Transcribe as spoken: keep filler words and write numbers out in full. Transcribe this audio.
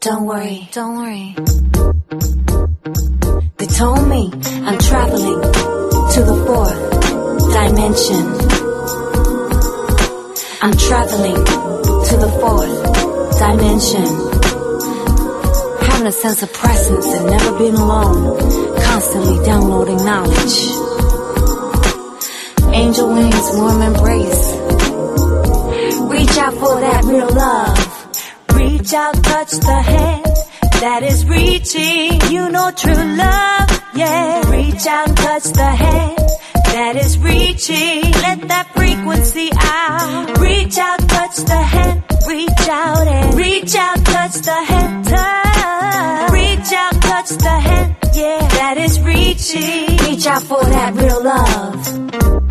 Don't worry, don't worry. They told me I'm traveling to the fourth dimension. I'm traveling to the fourth dimension. Having a sense of presence and never being alone. Constantly downloading knowledge. Angel wings, warm embrace. Reach out for that real love. Reach out, touch the hand that is reaching. You know true love, yeah. Reach out, touch the hand that is reaching. Let that frequency out. Reach out, touch the hand. Reach out and reach out, touch the hand. Touch. Reach out, touch the hand, yeah. That is reaching. Reach out for that real love.